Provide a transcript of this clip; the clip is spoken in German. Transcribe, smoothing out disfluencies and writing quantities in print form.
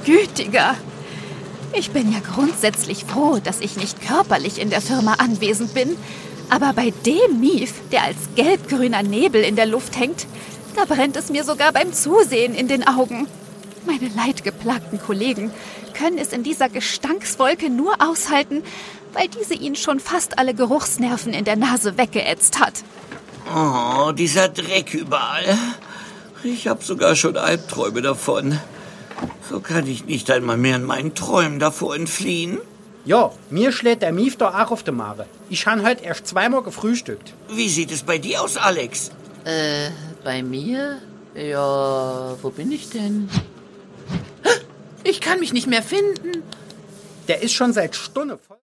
gütiger. Ich bin ja grundsätzlich froh, dass ich nicht körperlich in der Firma anwesend bin. Aber bei dem Mief, der als gelb-grüner Nebel in der Luft hängt, da brennt es mir sogar beim Zusehen in den Augen. Meine leidgeplagten Kollegen können es in dieser Gestankswolke nur aushalten, weil diese ihnen schon fast alle Geruchsnerven in der Nase weggeätzt hat. Oh, dieser Dreck überall. Ich habe sogar schon Albträume davon. So kann ich nicht einmal mehr in meinen Träumen davor entfliehen. Ja, mir schlägt der Mief doch auch auf die Mare. Ich han heute erst zweimal gefrühstückt. Wie sieht es bei dir aus, Alex? Bei mir? Ja, wo bin ich denn? Ich kann mich nicht mehr finden. Der ist schon seit Stunden voll.